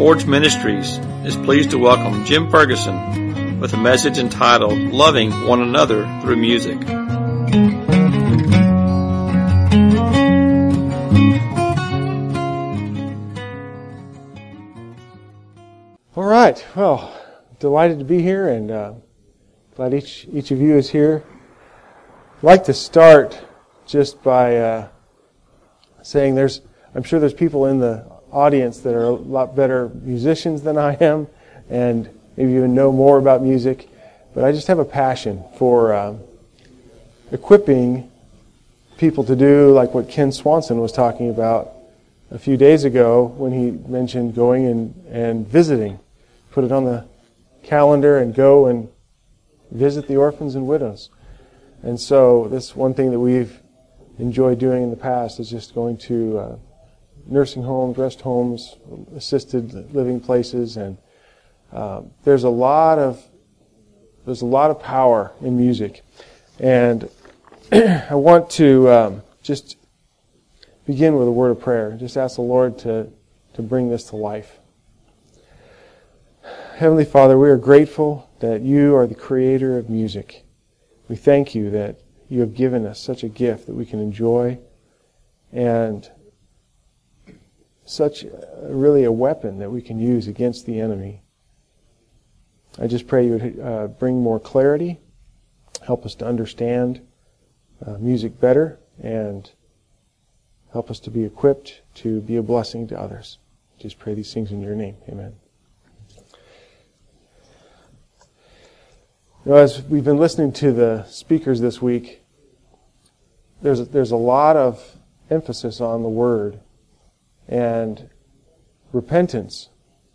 Forge Ministries is pleased to welcome Jim Ferguson with a message entitled Loving One Another Through Music. All right, well, delighted to be here and glad each of you is here. I'd like to start just by saying I'm sure there's people in the audience that are a lot better musicians than I am and maybe even know more about music, but I just have a passion for equipping people to do like what Ken Swanson was talking about a few days ago when he mentioned going and visiting. Put it on the calendar and go and visit the orphans and widows. And so this one thing that we've enjoyed doing in the past is just going to nursing homes, rest homes, assisted living places, and there's a lot of power in music. And I want to just begin with a word of prayer. Just ask the Lord to bring this to life. Heavenly Father, we are grateful that you are the creator of music. We thank you that you have given us such a gift that we can enjoy and such really a weapon that we can use against the enemy. I just pray you would bring more clarity, help us to understand music better, and help us to be equipped to be a blessing to others. Just pray these things in your name. Amen. You know, as we've been listening to the speakers this week, there's a lot of emphasis on the Word and repentance.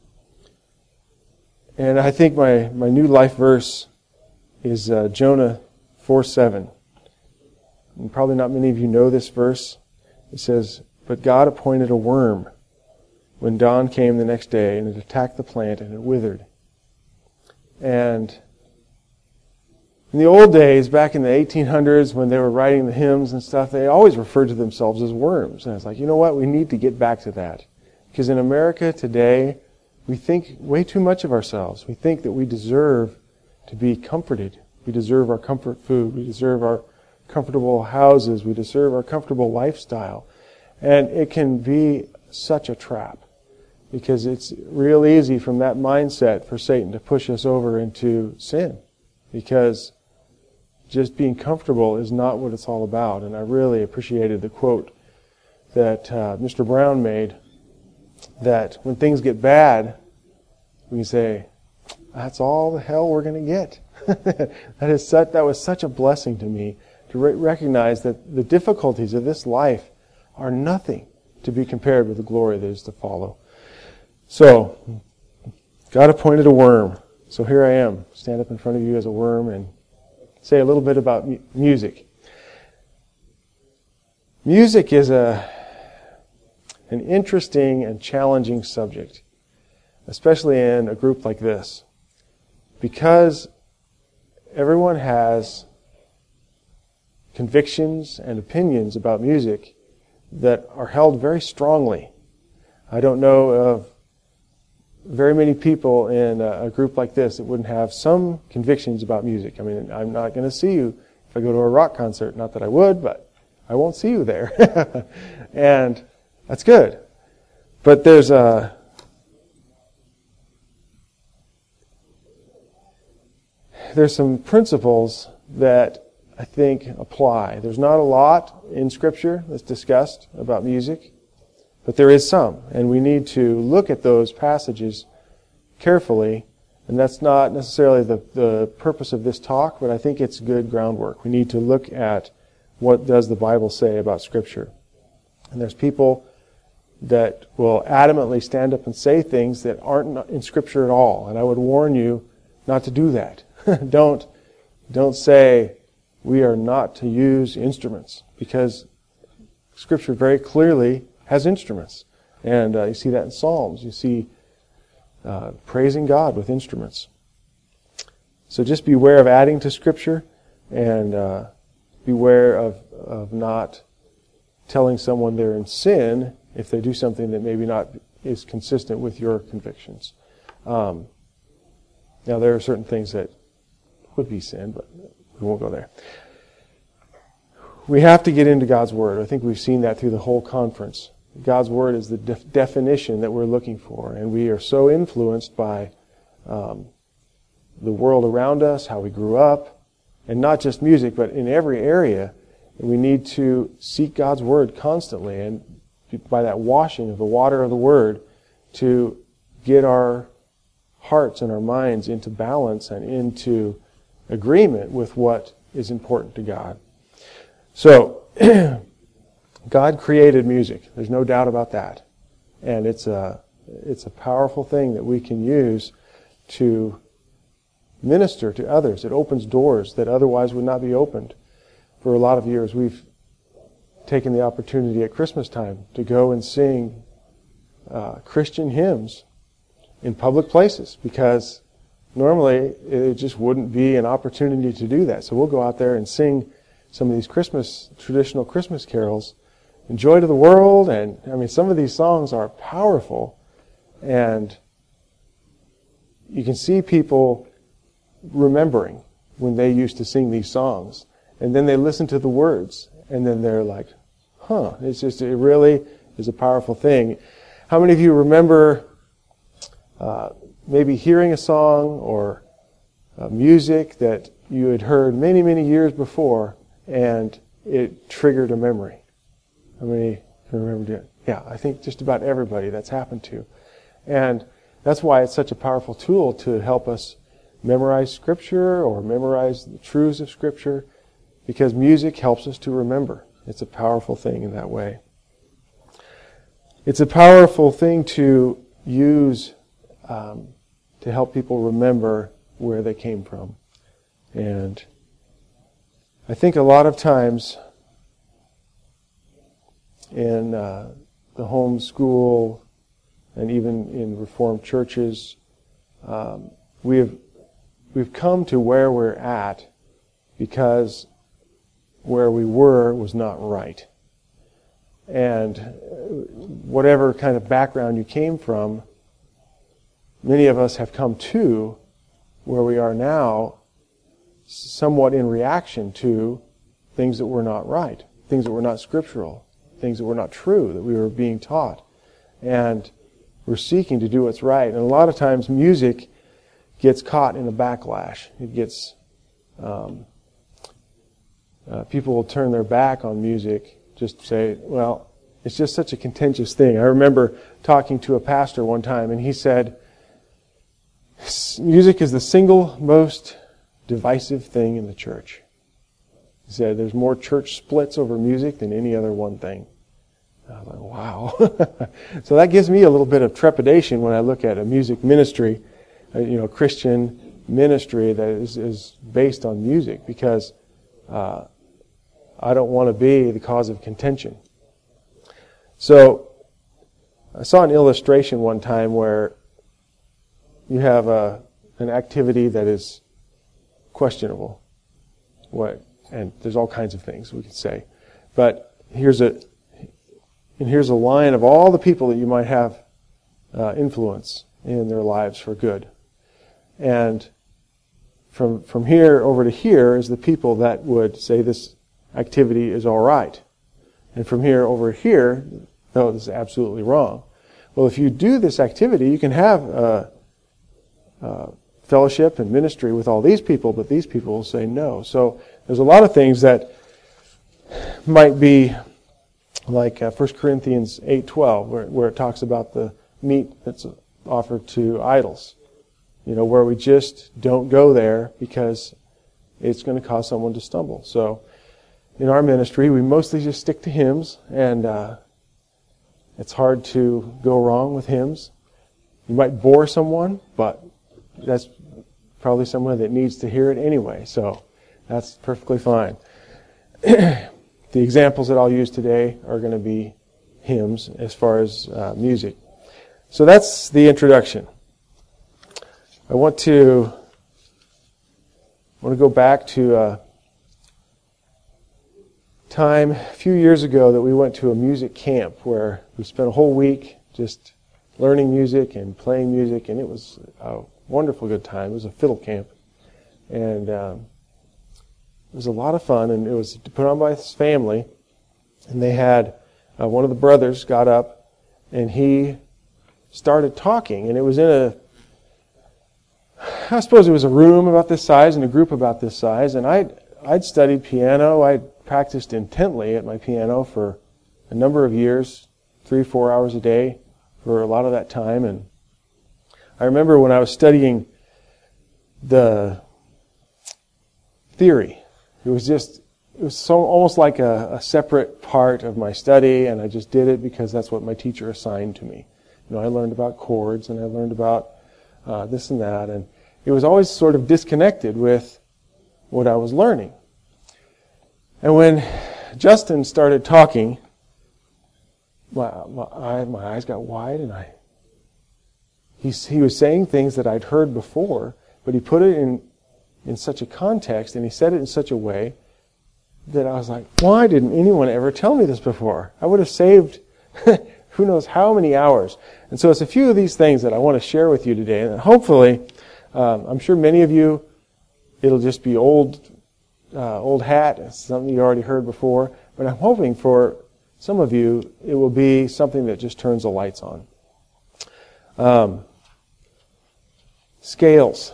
And I think my new life verse is Jonah 4:7. And probably not many of you know this verse. It says, "But God appointed a worm when dawn came the next day, and it attacked the plant, and it withered." And in the old days, back in the 1800s, when they were writing the hymns and stuff, they always referred to themselves as worms. And I was like, you know what? We need to get back to that. Because in America today, we think way too much of ourselves. We think that we deserve to be comforted. We deserve our comfort food. We deserve our comfortable houses. We deserve our comfortable lifestyle. And it can be such a trap. Because it's real easy from that mindset for Satan to push us over into sin. Because just being comfortable is not what it's all about. And I really appreciated the quote that Mr. Brown made, that when things get bad, we can say, that's all the hell we're going to get. That was such a blessing to me to recognize that the difficulties of this life are nothing to be compared with the glory that is to follow. So, God appointed a worm. So here I am, stand up in front of you as a worm and say a little bit about music. Music is an interesting and challenging subject, especially in a group like this, because everyone has convictions and opinions about music that are held very strongly. I don't know of very many people in a group like this that wouldn't have some convictions about music. I mean, I'm not going to see you if I go to a rock concert. Not that I would, but I won't see you there. And that's good. But there's some principles that I think apply. There's not a lot in Scripture that's discussed about music, but there is some, and we need to look at those passages carefully, and that's not necessarily the purpose of this talk, but I think it's good groundwork. We need to look at what does the Bible say about Scripture. And there's people that will adamantly stand up and say things that aren't in Scripture at all, and I would warn you not to do that. Don't say we are not to use instruments, because Scripture very clearly has instruments. And you see that in Psalms. You see praising God with instruments. So just beware of adding to Scripture, and beware of not telling someone they're in sin if they do something that maybe not is consistent with your convictions. Now, there are certain things that would be sin, but we won't go there. We have to get into God's Word. I think we've seen that through the whole conference. God's Word is the definition that we're looking for, and we are so influenced by the world around us, how we grew up, and not just music, but in every area. We need to seek God's Word constantly, and by that washing of the water of the Word, to get our hearts and our minds into balance and into agreement with what is important to God. So, God created music. There's no doubt about that. And it's a powerful thing that we can use to minister to others. It opens doors that otherwise would not be opened. For a lot of years, we've taken the opportunity at Christmas time to go and sing Christian hymns in public places, because normally it just wouldn't be an opportunity to do that. So we'll go out there and sing some of these traditional Christmas carols, and Joy to the World, and I mean, some of these songs are powerful, and you can see people remembering when they used to sing these songs, and then they listen to the words, and then they're like, it really is a powerful thing. How many of you remember maybe hearing a song or music that you had heard many, many years before, and it triggered a memory? How many can remember it? Yeah, I think just about everybody that's happened to. And that's why it's such a powerful tool to help us memorize Scripture or memorize the truths of Scripture, because music helps us to remember. It's a powerful thing in that way. It's a powerful thing to use to help people remember where they came from. And I think a lot of times in the home school and even in Reformed churches, we've come to where we're at because where we were was not right. And whatever kind of background you came from, many of us have come to where we are now somewhat in reaction to things that were not right, things that were not scriptural, things that were not true, that we were being taught. And we're seeking to do what's right. And a lot of times music gets caught in a backlash. It gets, people will turn their back on music, just say, well, it's just such a contentious thing. I remember talking to a pastor one time, and he said, music is the single most divisive thing in the church. He said, there's more church splits over music than any other one thing. I was like, wow. So that gives me a little bit of trepidation when I look at a music ministry, Christian ministry that is based on music, because I don't want to be the cause of contention. So I saw an illustration one time where you have an activity that is questionable. And there's all kinds of things we could say. But here's a line of all the people that you might have influence in their lives for good. And from here over to here is the people that would say this activity is all right. And from here over here, no, this is absolutely wrong. Well, if you do this activity, you can have fellowship and ministry with all these people, but these people will say no. So there's a lot of things that might be like 1 Corinthians 8:12, where it talks about the meat that's offered to idols. Where we just don't go there because it's going to cause someone to stumble. So in our ministry, we mostly just stick to hymns, and it's hard to go wrong with hymns. You might bore someone, but that's probably someone that needs to hear it anyway, so that's perfectly fine. The examples that I'll use today are going to be hymns as far as music. So that's the introduction. I want to go back to a time a few years ago that we went to a music camp where we spent a whole week just learning music and playing music, and it was a wonderful good time. It was a fiddle camp, and it was a lot of fun, and it was put on by his family, and they had one of the brothers got up, and he started talking, and it was in I suppose it was a room about this size and a group about this size, and I'd studied piano. I'd practiced intently at my piano for a number of years, 3-4 hours a day for a lot of that time. And I remember when I was studying the theory, it was so almost like a separate part of my study, and I just did it because that's what my teacher assigned to me. I learned about chords, and I learned about this and that, and it was always sort of disconnected with what I was learning. And when Justin started talking, my eyes got wide, and he was saying things that I'd heard before, but he put it in such a context, and he said it in such a way that I was like, why didn't anyone ever tell me this before? I would have saved who knows how many hours. And so it's a few of these things that I want to share with you today, and hopefully, I'm sure many of you, it'll just be old hat, it's something you already heard before, but I'm hoping for some of you, it will be something that just turns the lights on. Scales.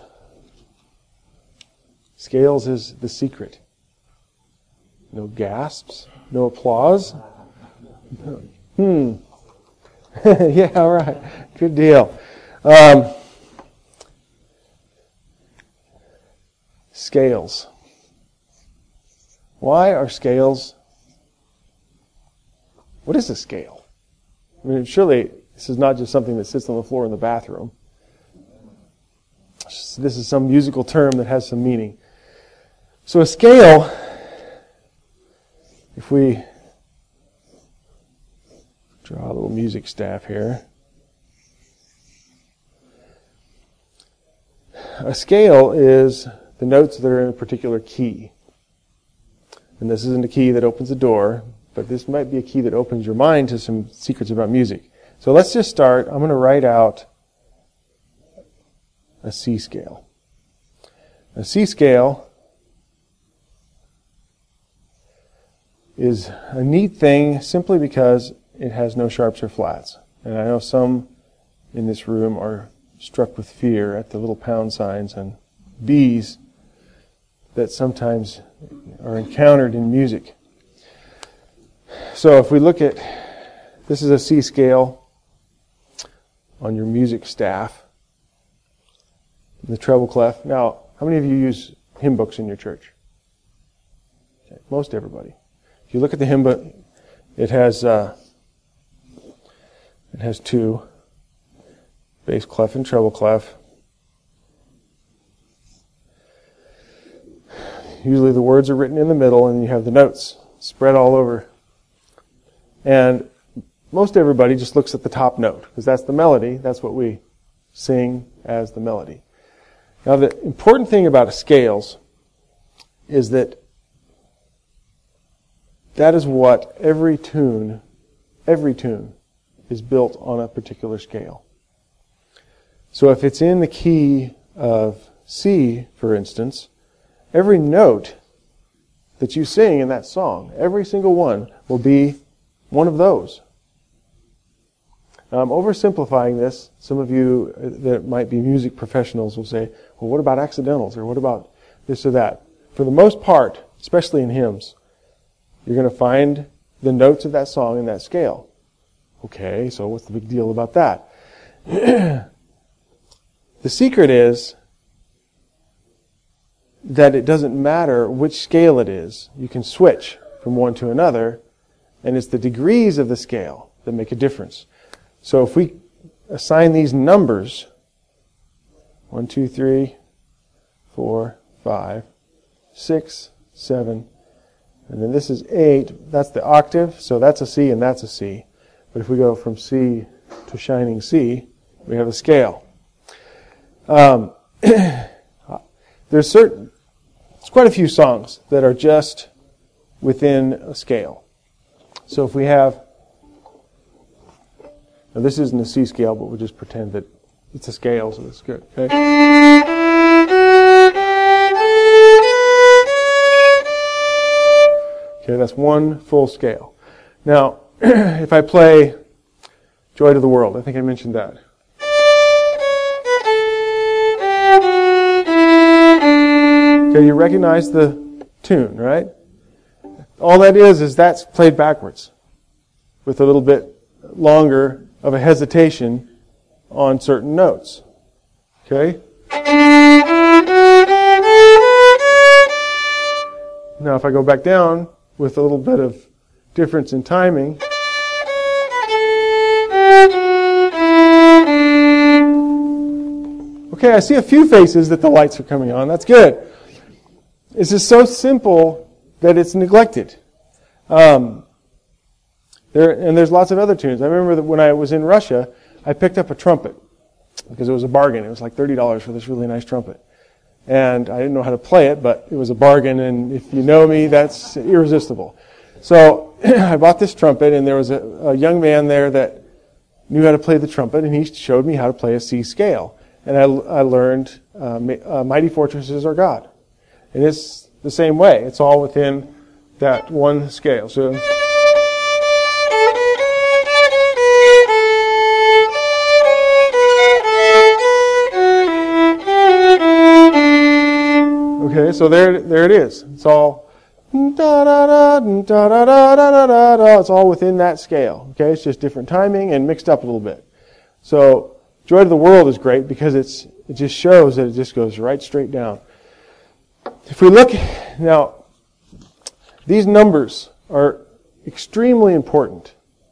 Scales is the secret. No gasps, no applause. Yeah, all right. Good deal. Scales. Why are scales? What is a scale? I mean, surely this is not just something that sits on the floor in the bathroom. This is some musical term that has some meaning. So a scale, if we draw a little music staff here. A scale is the notes that are in a particular key. And this isn't a key that opens a door, but this might be a key that opens your mind to some secrets about music. So let's just start. I'm going to write out a C scale. A C scale is a neat thing simply because it has no sharps or flats. And I know some in this room are struck with fear at the little pound signs and B's that sometimes are encountered in music. So if we look at, this is a C scale on your music staff, the treble clef. Now, how many of you use hymn books in your church? Okay, most everybody. If you look at the hymn book, it has two, bass clef and treble clef. Usually the words are written in the middle, and you have the notes spread all over. And most everybody just looks at the top note, because that's the melody. That's what we sing as the melody. Now, the important thing about scales is that is what every tune is built on a particular scale. So if it's in the key of C, for instance, every note that you sing in that song, every single one, will be one of those. Now, I'm oversimplifying this. Some of you that might be music professionals will say, well, what about accidentals? Or what about this or that? For the most part, especially in hymns, you're going to find the notes of that song in that scale. Okay, so what's the big deal about that? The secret is that it doesn't matter which scale it is. You can switch from one to another, and it's the degrees of the scale that make a difference. So if we assign these numbers, 1, 2, 3, 4, 5, 6, 7, and then this is 8, that's the octave, so that's a C and that's a C. But if we go from C to shining C, we have a scale. There's quite a few songs that are just within a scale. So if we have Now this isn't a C scale, but we'll just pretend that it's a scale, so it's good. Okay? Okay, that's one full scale. Now, if I play Joy to the World, I think I mentioned that. Okay, you recognize the tune, right? All that is that's played backwards with a little bit longer of a hesitation on certain notes. Okay? Now if I go back down with a little bit of difference in timing, okay, I see a few faces that the lights are coming on. That's good. This is so simple that it's neglected. There's lots of other tunes. I remember that when I was in Russia, I picked up a trumpet because it was a bargain. It was like $30 for this really nice trumpet. And I didn't know how to play it, but it was a bargain, and if you know me, that's irresistible. So I bought this trumpet, and there was a young man there that knew how to play the trumpet, and he showed me how to play a C scale. And I learned Mighty Fortresses Are God. And it's the same way. It's all within that one scale. So okay, so there it is. It's all da da da da da da da da da. It's all within that scale. Okay, it's just different timing and mixed up a little bit. So Joy to the World is great because it just shows that it just goes right straight down. If we look now, these numbers are extremely important.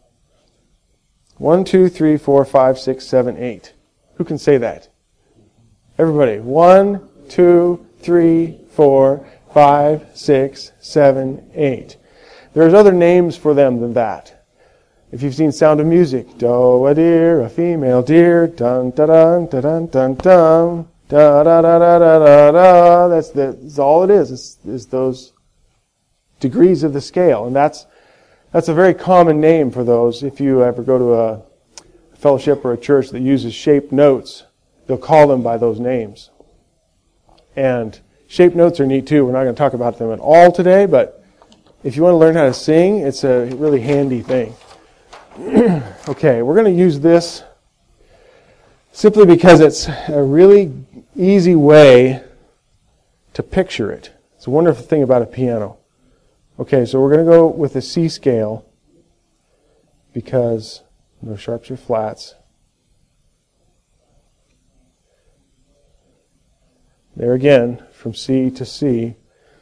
1, 2, 3, 4, 5, 6, 7, 8. Who can say that? Everybody. 1, 2, 3, 4, 5, 6, 7, 8. There's other names for them than that. If you've seen Sound of Music, do a deer, a female deer, dun da dun da dun dun dun, da da da da da da da. That's all it is. Is those degrees of the scale, and that's a very common name for those. If you ever go to a fellowship or a church that uses shaped notes, they'll call them by those names. And shaped notes are neat too. We're not going to talk about them at all today, but if you want to learn how to sing, it's a really handy thing. Okay, we're going to use this simply because it's a really easy way to picture it. It's a wonderful thing about a piano. Okay, so we're going to go with a C scale because no sharps or flats. There again, from C to C.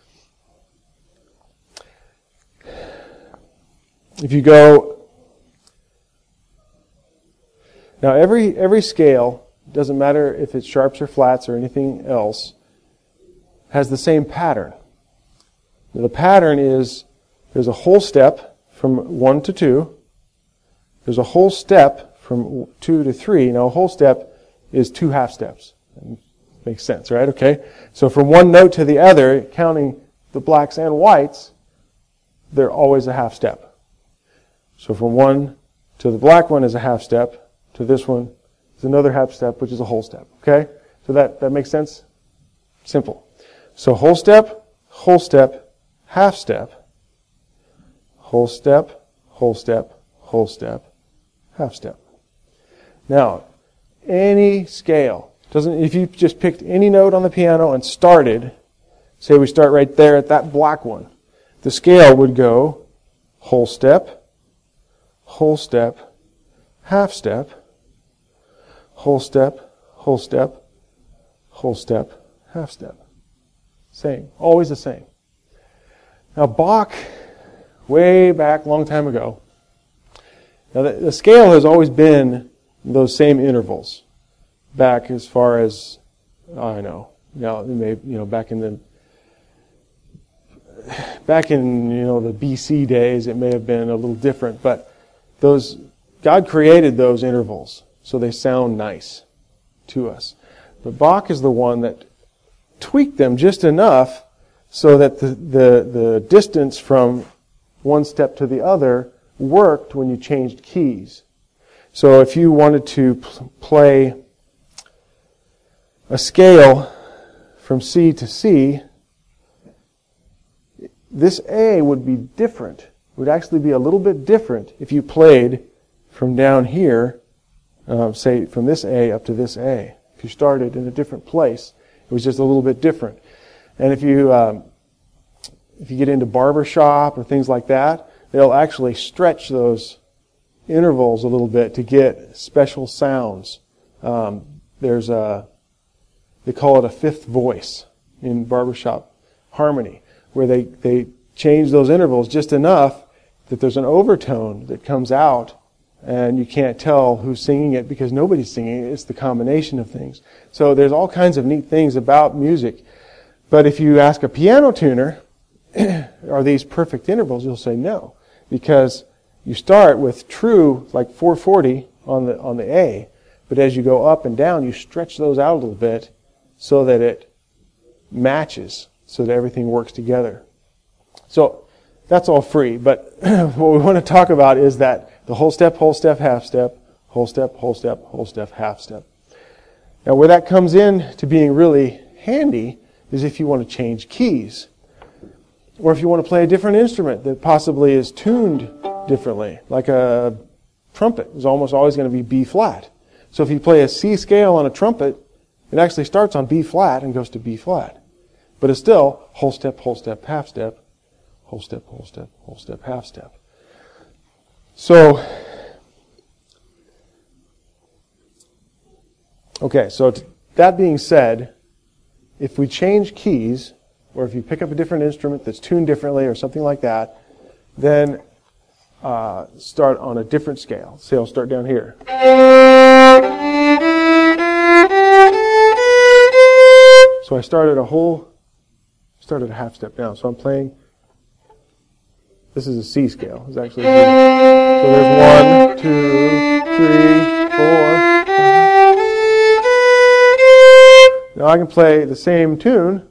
If you go... Now every scale, doesn't matter if it's sharps or flats or anything else, has the same pattern. Now, the pattern is there's a whole step from 1 to 2. There's a whole step from 2 to 3. Now a whole step is 2 half steps. Makes sense, right? Okay. So from one note to the other, counting the blacks and whites, they're always a half step. So from one to the black one is a half step. To this one is another half step, which is a whole step. Okay? So that makes sense? Simple. So whole step, half step, whole step, whole step, whole step, half step. Now, any scale, if you just picked any note on the piano and started, say we start right there at that black one, the scale would go whole step, half step, whole step, whole step, whole step, half step. Same. Always the same. Now Bach, way back, long time ago, now the scale has always been those same intervals. Back as far as, I know, now it may, back in the BC days, it may have been a little different, but God created those intervals. So they sound nice to us. But Bach is the one that tweaked them just enough so that the distance from one step to the other worked when you changed keys. So if you wanted to play a scale from C to C, this A would be different. It would actually be a little bit different if you played from down here, say from this A up to this A. If you started in a different place, it was just a little bit different. And if you get into barbershop or things like that, they'll actually stretch those intervals a little bit to get special sounds. They call it a fifth voice in barbershop harmony, where they change those intervals just enough that there's an overtone that comes out and you can't tell who's singing it because nobody's singing it. It's the combination of things. So there's all kinds of neat things about music. But if you ask a piano tuner, are these perfect intervals, you'll say no. Because you start with true, like 440 on the A, but as you go up and down, you stretch those out a little bit so that it matches, so that everything works together. So that's all free, but what we want to talk about is that the whole step, half step, whole step, half step. Now where that comes in to being really handy is if you want to change keys, or if you want to play a different instrument that possibly is tuned differently, like a trumpet is almost always going to be B flat. So if you play a C scale on a trumpet, it actually starts on B flat and goes to B flat. But it's still whole step, half step, whole step, half step. So, okay, so that being said, if we change keys, or if you pick up a different instrument that's tuned differently or something like that, then start on a different scale. Say I'll start down here. So I started a half step down. So I'm playing, this is a C scale. It's actually a C. So there's 1, 2, 3, 4. Now I can play the same tune.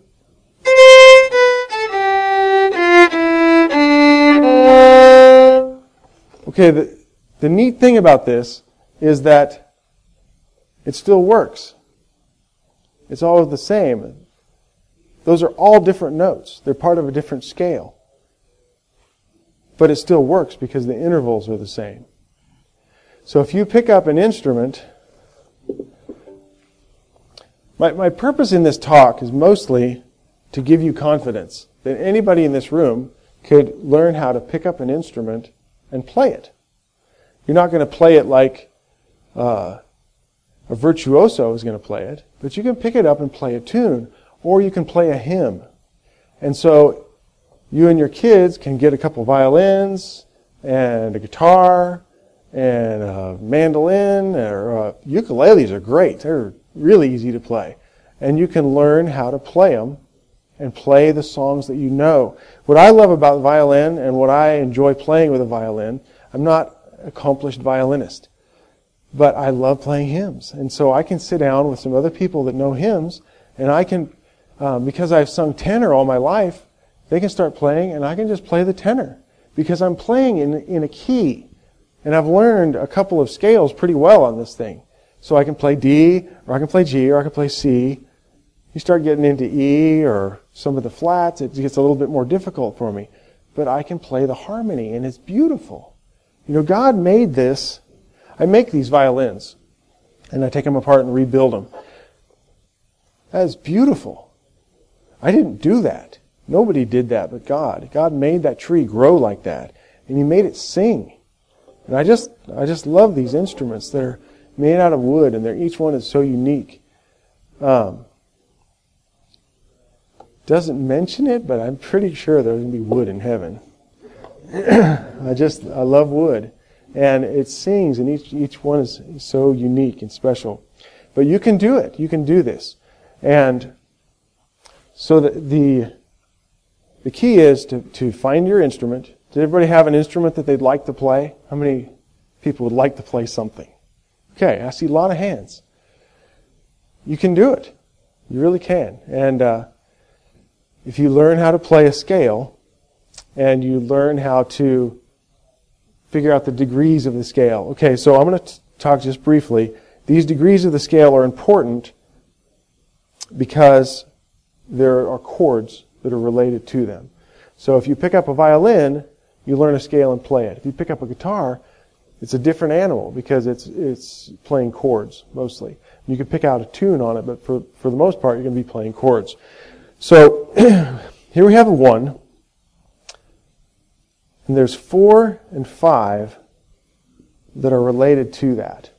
Okay, the neat thing about this is that it still works. It's all the same. Those are all different notes. They're part of a different scale. But it still works because the intervals are the same. So if you pick up an instrument, my purpose in this talk is mostly to give you confidence that anybody in this room could learn how to pick up an instrument and play it. You're not going to play it like a virtuoso is going to play it, but you can pick it up and play a tune, or you can play a hymn. And so you and your kids can get a couple violins and a guitar and a mandolin, or ukuleles are great. They're really easy to play. And you can learn how to play them and play the songs that you know. What I love about violin and what I enjoy playing with a violin, I'm not an accomplished violinist, but I love playing hymns. And so I can sit down with some other people that know hymns, and I can, because I've sung tenor all my life, they can start playing and I can just play the tenor because I'm playing in a key. And I've learned a couple of scales pretty well on this thing. So I can play D, or I can play G, or I can play C. You start getting into E or some of the flats, it gets a little bit more difficult for me. But I can play the harmony, and it's beautiful. You know, God made this. I make these violins, and I take them apart and rebuild them. That is beautiful. I didn't do that. Nobody did that but God. God made that tree grow like that, and He made it sing. And I just love these instruments. They're made out of wood, and each one is so unique. Doesn't mention it, but I'm pretty sure there's going to be wood in heaven. I love wood. And it sings, and each one is so unique and special. But you can do it. You can do this. And so the key is to find your instrument. Does everybody have an instrument that they'd like to play? How many people would like to play something? Okay, I see a lot of hands. You can do it. You really can. And if you learn how to play a scale, and you learn how to figure out the degrees of the scale. Okay, so I'm going to talk just briefly, these degrees of the scale are important because there are chords that are related to them. So if you pick up a violin, you learn a scale and play it. If you pick up a guitar, it's a different animal because it's playing chords mostly. You can pick out a tune on it, but for the most part, you're going to be playing chords. So here we have a 1, and there's 4 and 5 that are related to that.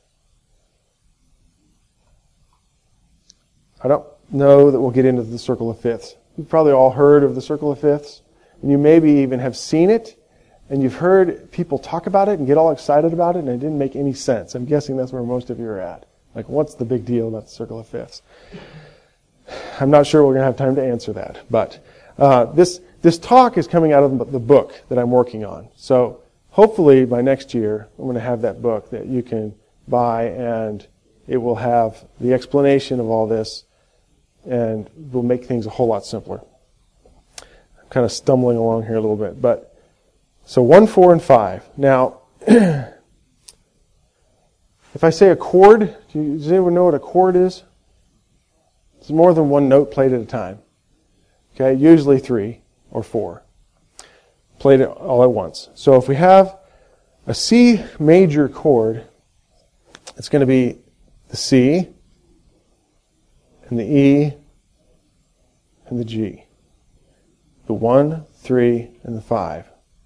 I don't know that we'll get into the circle of fifths. You've probably all heard of the circle of fifths, and you maybe even have seen it, and you've heard people talk about it and get all excited about it, and it didn't make any sense. I'm guessing that's where most of you are at. Like, what's the big deal about the circle of fifths? I'm not sure we're going to have time to answer that, but this talk is coming out of the book that I'm working on. So hopefully by next year, I'm going to have that book that you can buy, and it will have the explanation of all this, and will make things a whole lot simpler. I'm kind of stumbling along here a little bit, but so 1, 4, and 5. Now, if I say a chord, does anyone know what a chord is? It's more than one note played at a time. Okay, usually 3 or 4. Played it all at once. So if we have a C major chord, it's going to be the C and the E and the G. The 1, 3, and the 5.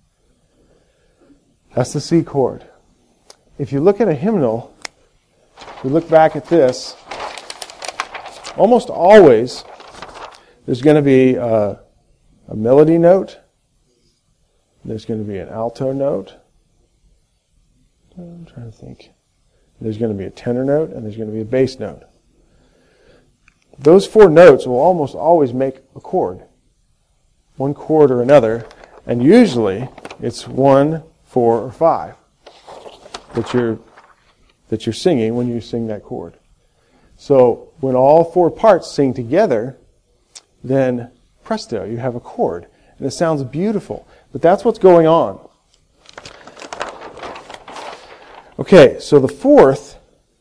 That's the C chord. If you look at a hymnal, we look back at this, almost always there's going to be a melody note, there's going to be an alto note, I'm trying to think, there's going to be a tenor note, and there's going to be a bass note. Those 4 notes will almost always make a chord, one chord or another, and usually it's 1, 4, or 5 that you're singing when you sing that chord. So when all 4 parts sing together, then presto, you have a chord. And it sounds beautiful. But that's what's going on. Okay, so the 4th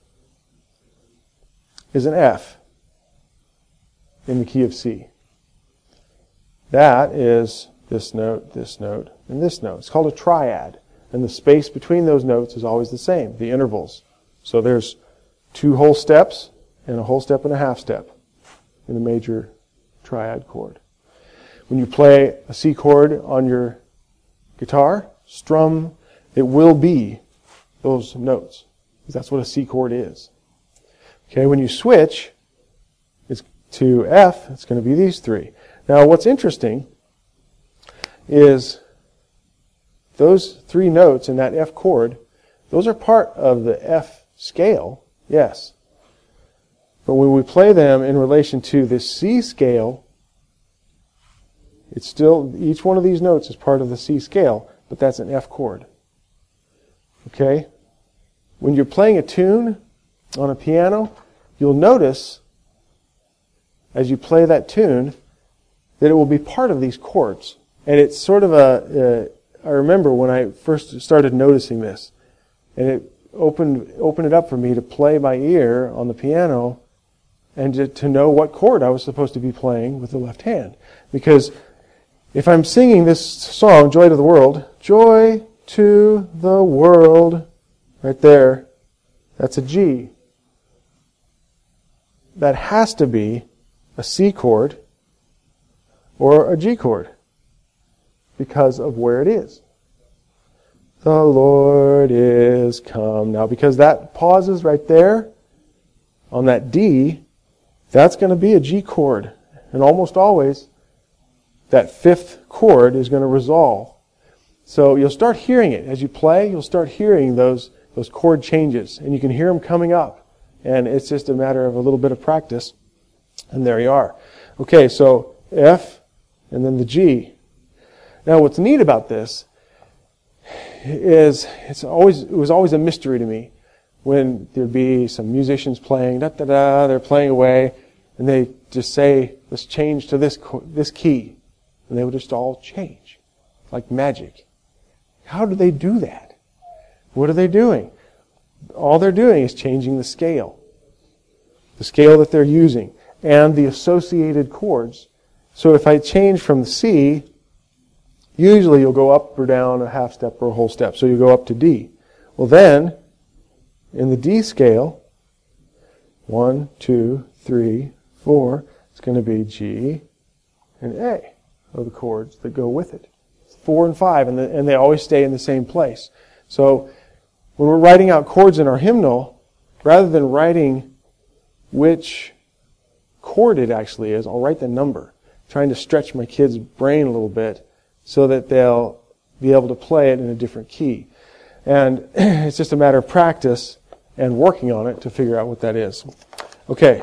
is an F in the key of C. That is this note, and this note. It's called a triad. And the space between those notes is always the same, the intervals. So there's 2 whole steps and a whole step and a half step in the major triad chord. When you play a C chord on your guitar, strum, it will be those notes. Because that's what a C chord is. Okay, when you switch to F, it's going to be these 3. Now what's interesting is those 3 notes in that F chord, those are part of the F scale, yes. But when we play them in relation to this C scale, it's still, each one of these notes is part of the C scale, but that's an F chord. Okay? When you're playing a tune on a piano, you'll notice as you play that tune that it will be part of these chords. And it's sort of I remember when I first started noticing this, and it opened it up for me to play by ear on the piano and to know what chord I was supposed to be playing with the left hand. Because if I'm singing this song, Joy to the World, Joy to the World, right there, that's a G. That has to be a C chord or a G chord because of where it is. The Lord is come. Now, because that pauses right there on that D, that's going to be a G chord. And almost always, that 5th chord is going to resolve. So you'll start hearing it. As you play, you'll start hearing those chord changes. And you can hear them coming up. And it's just a matter of a little bit of practice. And there you are. Okay, so F and then the G. Now what's neat about this is it was always a mystery to me when there'd be some musicians playing, they're playing away, and they just say, let's change to this key. And they would just all change, like magic. How do they do that? What are they doing? all they're doing is changing the scale that they're using, and the associated chords. So if I change from the C, usually you'll go up or down a half step or a whole step. So you go up to D. Well then, in the D scale, 1, 2, 3, 4, it's going to be G and A are the chords that go with it. 4 and 5, and they always stay in the same place. So when we're writing out chords in our hymnal, rather than writing which chord it actually is, I'll write the number, trying to stretch my kid's brain a little bit so that they'll be able to play it in a different key. And it's just a matter of practice and working on it to figure out what that is. Okay.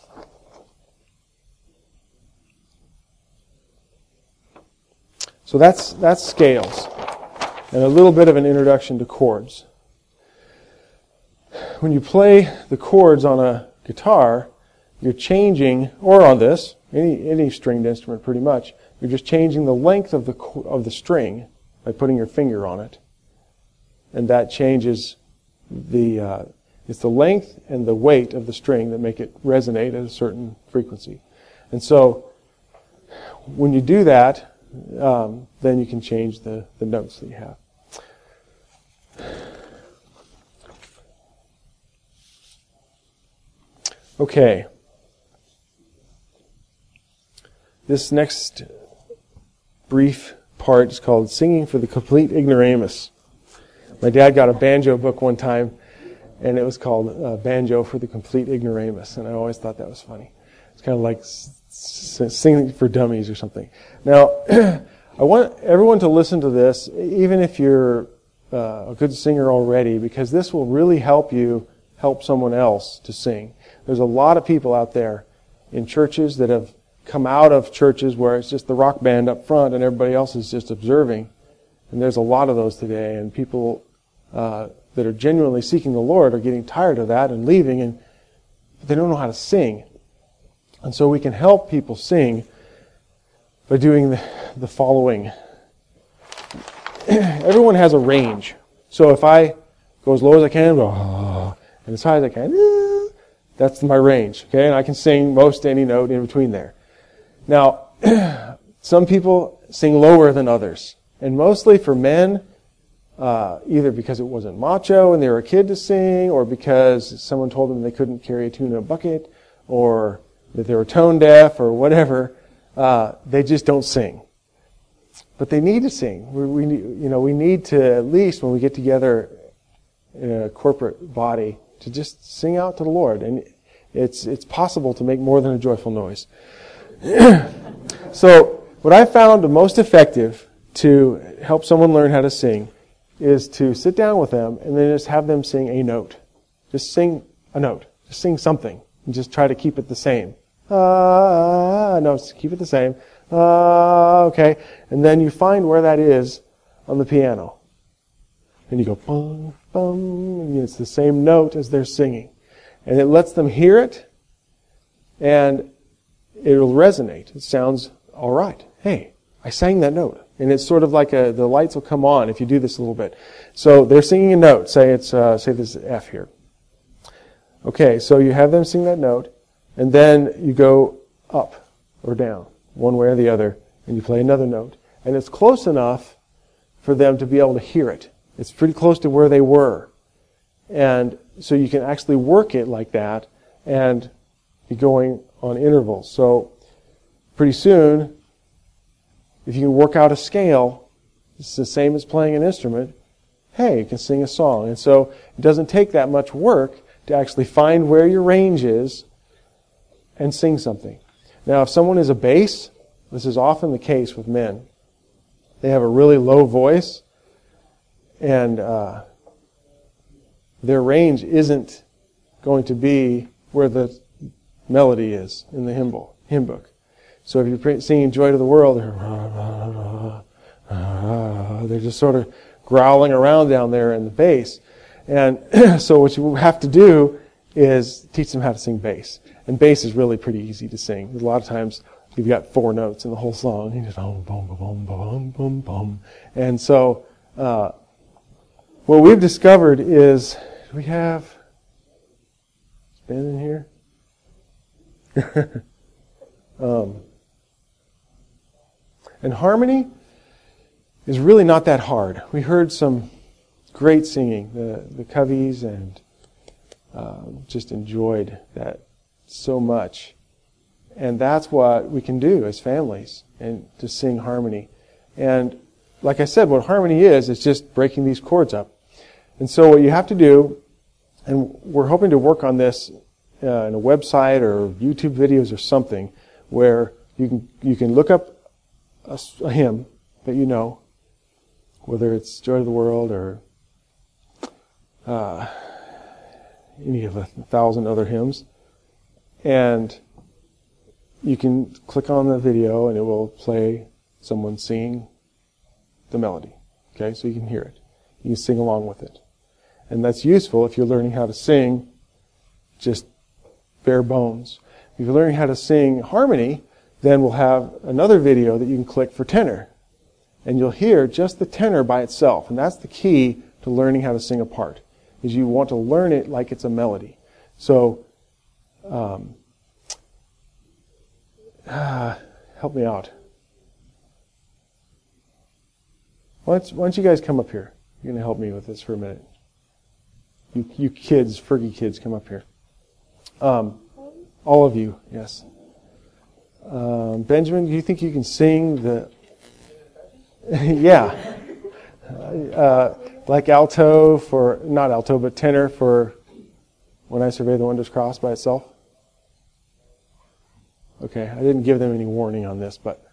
So that's scales, and a little bit of an introduction to chords. When you play the chords on a guitar, you're changing, or on this, any stringed instrument pretty much, you're just changing the length of the string by putting your finger on it. And that changes it's the length and the weight of the string that make it resonate at a certain frequency. And so, when you do that, then you can change the notes that you have. Okay. This next brief part is called Singing for the Complete Ignoramus. My dad got a banjo book one time, and it was called Banjo for the Complete Ignoramus, and I always thought that was funny. It's kind of like singing for dummies or something. Now, I want everyone to listen to this, even if you're a good singer already, because this will really help you help someone else to sing. There's a lot of people out there in churches that have come out of churches where it's just the rock band up front and everybody else is just observing. And there's a lot of those today, and people that are genuinely seeking the Lord are getting tired of that and leaving, and they don't know how to sing. And so we can help people sing by doing the following. Everyone has a range. So if I go as low as I can, and as high as I can, that's my range. Okay, and I can sing most any note in between there. Now, some people sing lower than others. And mostly for men, either because it wasn't macho when they were a kid to sing, or because someone told them they couldn't carry a tune in a bucket, or that they were tone deaf, or whatever, they just don't sing. But they need to sing. We need to, at least when we get together in a corporate body, to just sing out to the Lord. And it's possible to make more than a joyful noise. So, what I found the most effective to help someone learn how to sing is to sit down with them and then just have them sing a note. Just sing a note. Just sing something. And just try to keep it the same. No, keep it the same. Okay. And then you find where that is on the piano. And you go, bum, bum, and it's the same note as they're singing. And it lets them hear it, and it'll resonate. It sounds all right. Hey, I sang that note. And it's sort of like the lights will come on if you do this a little bit. So they're singing a note. Say this is F here. Okay, so you have them sing that note, and then you go up or down, one way or the other, and you play another note. And it's close enough for them to be able to hear it. It's pretty close to where they were. And so you can actually work it like that and be going on intervals. So pretty soon, if you can work out a scale, it's the same as playing an instrument, hey, you can sing a song. And so it doesn't take that much work to actually find where your range is and sing something. Now, if someone is a bass, this is often the case with men. They have a really low voice, and their range isn't going to be where the melody is in the hymn book. So if you're singing Joy to the World, they're just sort of growling around down there in the bass. And so what you have to do is teach them how to sing bass. And bass is really pretty easy to sing. A lot of times you've got 4 notes in the whole song. You just boom, boom, boom, boom, boom, boom. And so what we've discovered is Do we have Ben in here? And harmony is really not that hard. We heard some great singing, the Coveys, and just enjoyed that so much. And that's what we can do as families, and to sing harmony. And like I said, what harmony is just breaking these chords up. And so what you have to do, and we're hoping to work on this in a website or YouTube videos or something, where you can look up a hymn that you know, whether it's Joy to the World or any of 1,000 other hymns, and you can click on the video and it will play someone singing the melody. Okay, so you can hear it. You can sing along with it. And that's useful if you're learning how to sing just bare bones. If you're learning how to sing harmony, then we'll have another video that you can click for tenor. And you'll hear just the tenor by itself. And that's the key to learning how to sing a part, is you want to learn it like it's a melody. So, help me out. Why don't you guys come up here? You're going to help me with this for a minute. You kids, Fergie kids, come up here. All of you, yes. Benjamin, do you think you can sing the... yeah. Like alto for... Not alto, but tenor for When I Survey the Wondrous Cross by itself? Okay, I didn't give them any warning on this, but...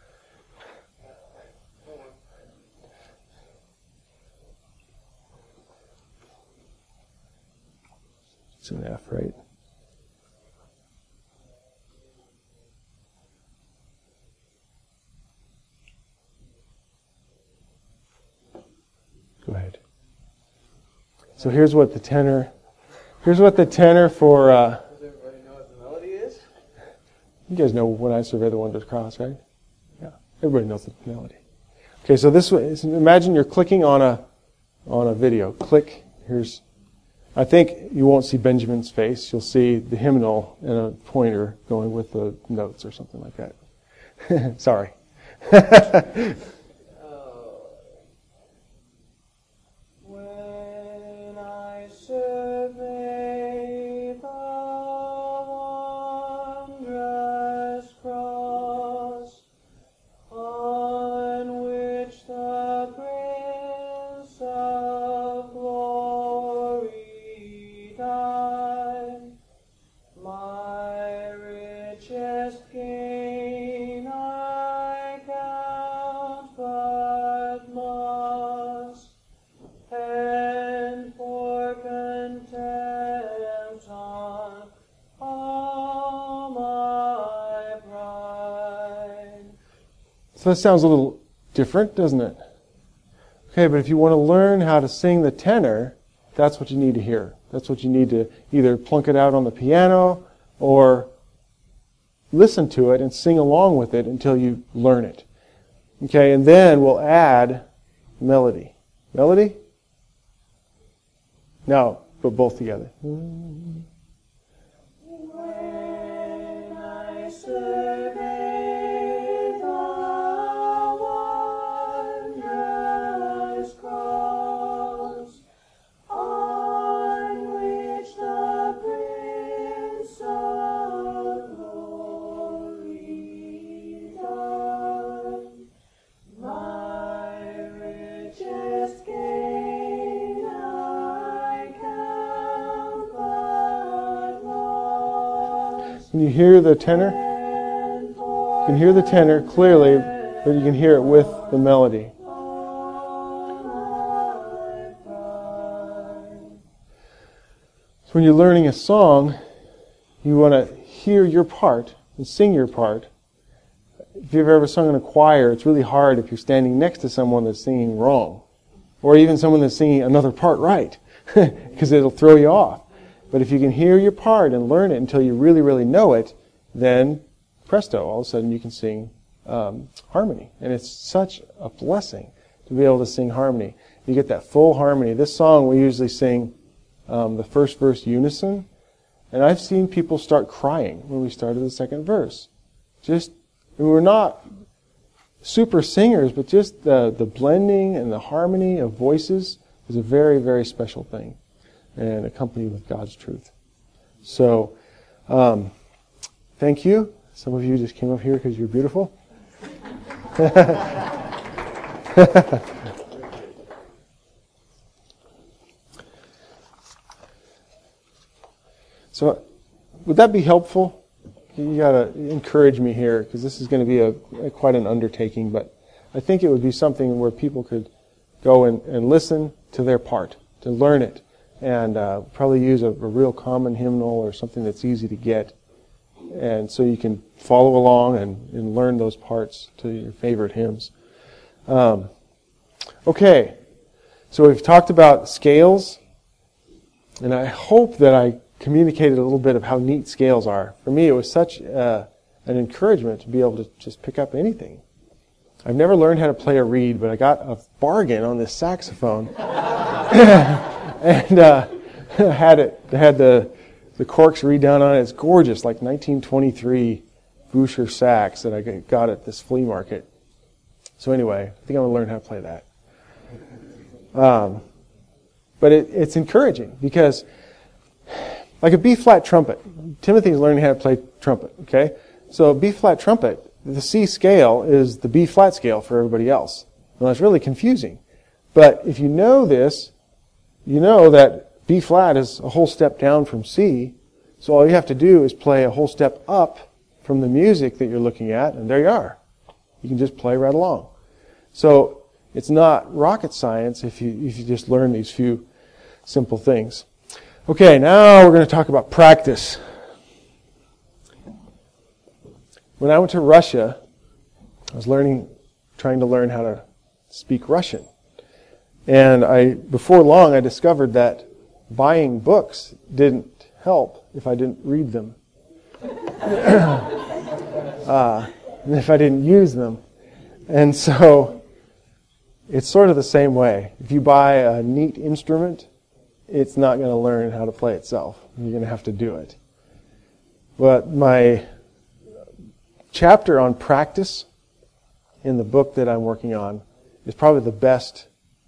It's an F, right? Go ahead. So here's what the tenor for... Does everybody know what the melody is? You guys know When I Survey the Wondrous Cross, right? Yeah, everybody knows the melody. Okay, so this way, imagine you're clicking on a video. Click. Here's... I think you won't see Benjamin's face. You'll see the hymnal and a pointer going with the notes or something like that. Sorry. When I survey the wondrous cross on which the Prince of Glory died, my richest gain I count but loss, and for contempt on all my pride. So that sounds a little different, doesn't it? Okay, but if you want to learn how to sing the tenor, that's what you need to hear. That's what you need to either plunk it out on the piano or listen to it and sing along with it until you learn it. Okay, and then we'll add melody. Melody? Now, put both together. When I survey the wondrous cross on which the Prince of Glory died, my richest gain I count but loss. Can you hear the tenor? You can hear the tenor clearly, but you can hear it with the melody. So when you're learning a song, you want to hear your part and sing your part. If you've ever sung in a choir, it's really hard if you're standing next to someone that's singing wrong, or even someone that's singing another part right, because it'll throw you off. But if you can hear your part and learn it until you really, really know it, then presto, all of a sudden you can sing harmony. And it's such a blessing to be able to sing harmony. You get that full harmony. This song we usually sing the first verse unison. And I've seen people start crying when we started the second verse. We're not super singers, but just the blending and the harmony of voices is a very, very special thing, and accompanied with God's truth. So, thank you. Some of you just came up here because you're beautiful. So, would that be helpful? You got to encourage me here, because this is going to be quite an undertaking, but I think it would be something where people could go and listen to their part, to learn it, and probably use a real common hymnal or something that's easy to get, and so you can follow along and learn those parts to your favorite hymns. Okay, so we've talked about scales, and I hope that I communicated a little bit of how neat scales are. For me, it was such an encouragement to be able to just pick up anything. I've never learned how to play a reed, but I got a bargain on this saxophone, and had the corks reed down on it. It's gorgeous, like 1923 Boucher sax that I got at this flea market. So anyway, I think I'm going to learn how to play that. But it's encouraging because, like a B-flat trumpet, Timothy's learning how to play trumpet, okay? So a B-flat trumpet, the C scale is the B-flat scale for everybody else. Well, it's really confusing. But if you know this, you know that B-flat is a whole step down from C, so all you have to do is play a whole step up from the music that you're looking at, and there you are. You can just play right along. So it's not rocket science if you just learn these few simple things. Okay, now we're going to talk about practice. When I went to Russia, I was trying to learn how to speak Russian. And before long, I discovered that buying books didn't help if I didn't read them. And if I didn't use them. And so, it's sort of the same way. If you buy a neat instrument, it's not going to learn how to play itself. You're going to have to do it. But my chapter on practice in the book that I'm working on is probably the best.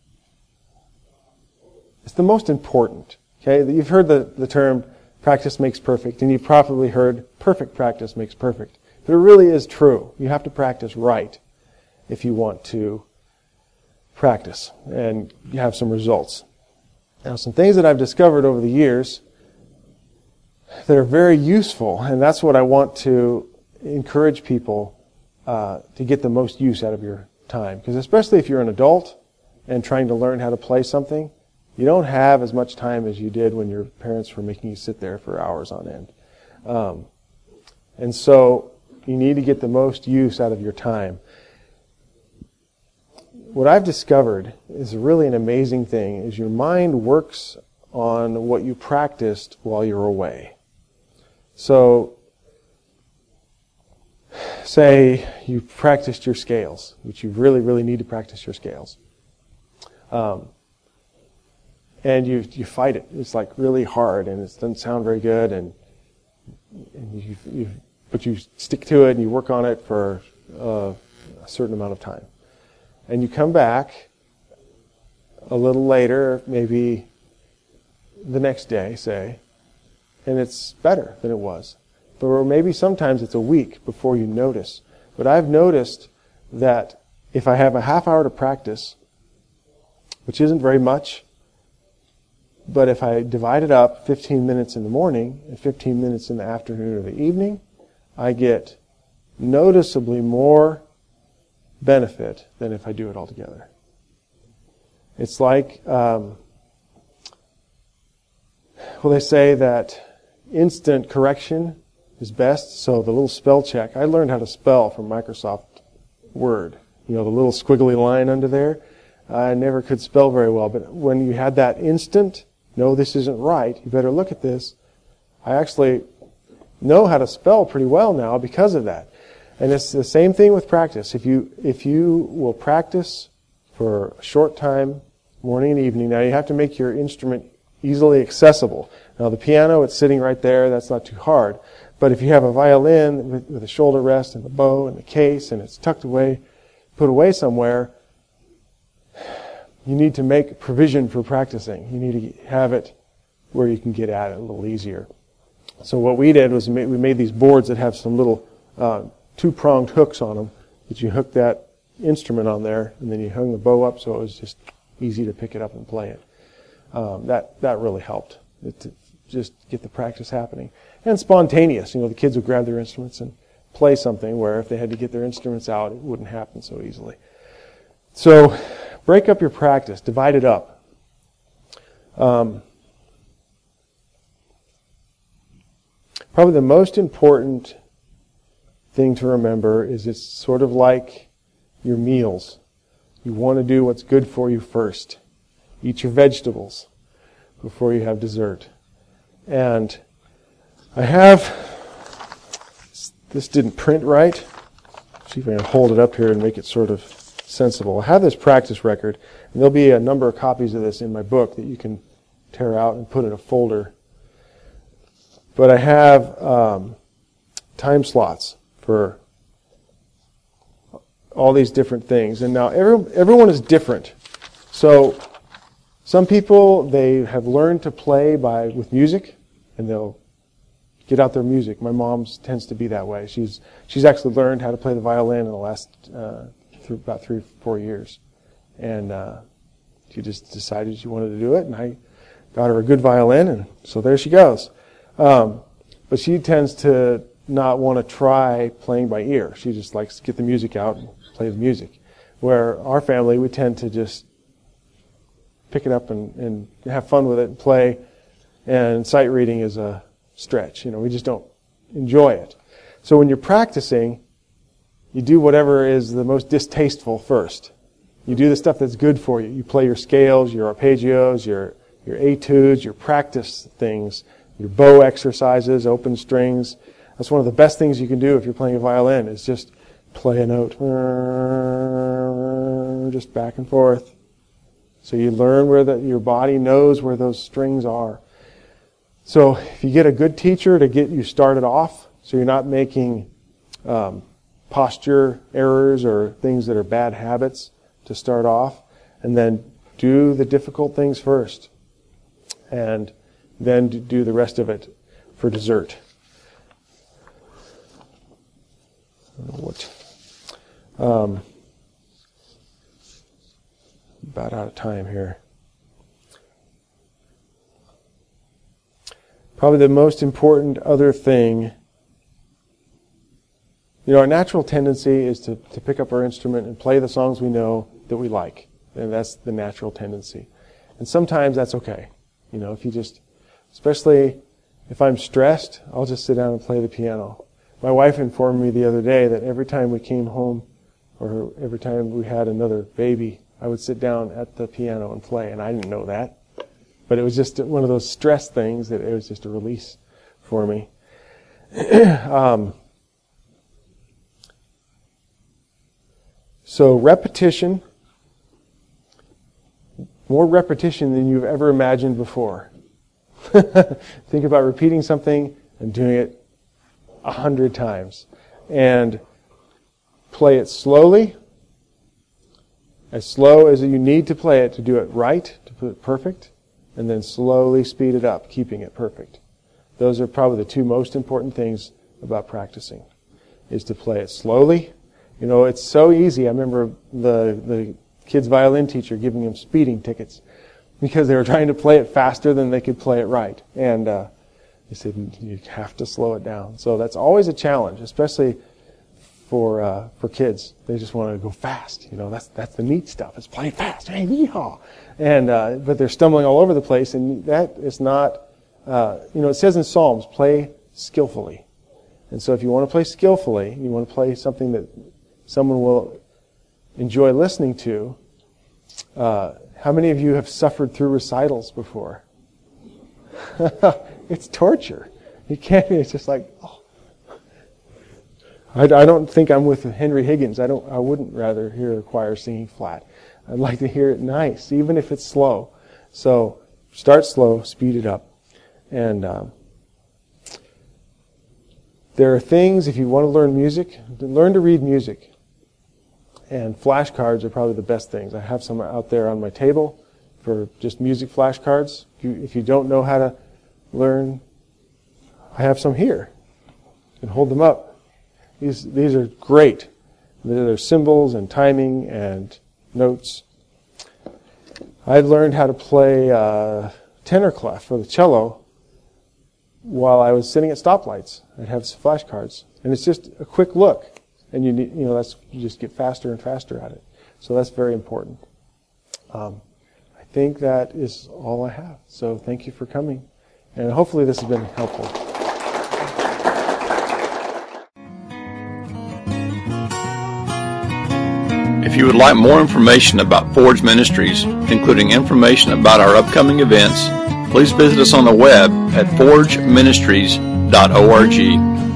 It's the most important. Okay, you've heard the term practice makes perfect, and you've probably heard perfect practice makes perfect. But it really is true. You have to practice right if you want to practice and have some results. Now, some things that I've discovered over the years that are very useful, and that's what I want to encourage people to get the most use out of your time. Because especially if you're an adult and trying to learn how to play something, you don't have as much time as you did when your parents were making you sit there for hours on end. And so you need to get the most use out of your time. What I've discovered is really an amazing thing, is your mind works on what you practiced while you're away. So, say you practiced your scales, which you really, really need to practice your scales. And you fight it. It's like really hard, and it doesn't sound very good, but you stick to it and you work on it for a certain amount of time. And you come back a little later, maybe the next day, say, and it's better than it was. But maybe sometimes it's a week before you notice. But I've noticed that if I have a half hour to practice, which isn't very much, but if I divide it up 15 minutes in the morning and 15 minutes in the afternoon or the evening, I get noticeably more benefit than if I do it all together. It's like, they say that instant correction is best, so the little spell check. I learned how to spell from Microsoft Word. You know, the little squiggly line under there. I never could spell very well, but when you had that instant, no, this isn't right, you better look at this, I actually know how to spell pretty well now because of that. And it's the same thing with practice. If you will practice for a short time, morning and evening, now you have to make your instrument easily accessible. Now the piano, it's sitting right there, that's not too hard. But if you have a violin with a shoulder rest and the bow and the case and it's tucked away, put away somewhere, you need to make provision for practicing. You need to have it where you can get at it a little easier. So what we did was we made these boards that have some little two-pronged hooks on them that you hook that instrument on there, and then you hung the bow up so it was just easy to pick it up and play it. That really helped to just get the practice happening. And spontaneous. The kids would grab their instruments and play something where if they had to get their instruments out, it wouldn't happen so easily. So break up your practice. Divide it up. Probably the most important thing to remember is it's sort of like your meals. You want to do what's good for you first. Eat your vegetables before you have dessert. And I have, this didn't print right. See if I can hold it up here and make it sort of sensible. I have this practice record, and there'll be a number of copies of this in my book that you can tear out and put in a folder. But I have time slots for all these different things. And now everyone is different. So some people, they have learned to play with music, and they'll get out their music. My mom tends to be that way. She's actually learned how to play the violin in the last about 3 or 4 years. And she just decided she wanted to do it, and I got her a good violin, and so there she goes. But she tends to not want to try playing by ear. She just likes to get the music out and play the music. Where our family, we tend to just pick it up and have fun with it and play. And sight reading is a stretch. We just don't enjoy it. So when you're practicing, you do whatever is the most distasteful first. You do the stuff that's good for you. You play your scales, your arpeggios, your etudes, your practice things, your bow exercises, open strings. That's one of the best things you can do if you're playing a violin, is just play a note, just back and forth. So you learn where your body knows where those strings are. So if you get a good teacher to get you started off, so you're not making posture errors or things that are bad habits to start off, and then do the difficult things first, and then do the rest of it for dessert. About out of time here. Probably the most important other thing, our natural tendency is to pick up our instrument and play the songs we know that we like. And that's the natural tendency. And sometimes that's okay. If you just, especially if I'm stressed, I'll just sit down and play the piano. My wife informed me the other day that every time we came home, or every time we had another baby, I would sit down at the piano and play, and I didn't know that. But it was just one of those stress things that it was just a release for me. So repetition, more repetition than you've ever imagined before. Think about repeating something and doing it 100 times. And play it slowly, as slow as you need to play it to do it right, to put it perfect, and then slowly speed it up, keeping it perfect. Those are probably the two most important things about practicing, is to play it slowly. It's so easy. I remember the kid's violin teacher giving him speeding tickets because they were trying to play it faster than they could play it right. And he said, you have to slow it down. So that's always a challenge, especially for kids. They just want to go fast. That's the neat stuff. It's playing fast. Hey, yeehaw! And but they're stumbling all over the place, and that is not. It says in Psalms, play skillfully. And so if you want to play skillfully, you want to play something that someone will enjoy listening to. How many of you have suffered through recitals before? It's torture. You can't. It's just like, oh. I don't think I'm with Henry Higgins. I wouldn't rather hear the choir singing flat. I'd like to hear it nice, even if it's slow. So start slow, speed it up. And there are things, if you want to learn music, learn to read music. And flashcards are probably the best things. I have some out there on my table for just music flashcards. If you don't know how to learn, I have some here. You can hold them up. These are great. They're symbols and timing and notes. I learned how to play tenor clef for the cello while I was sitting at stoplights. I'd have flashcards, and it's just a quick look, and you just get faster and faster at it. So that's very important. I think that is all I have. So thank you for coming, and hopefully this has been helpful. If you would like more information about Forge Ministries, including information about our upcoming events, please visit us on the web at forgeministries.org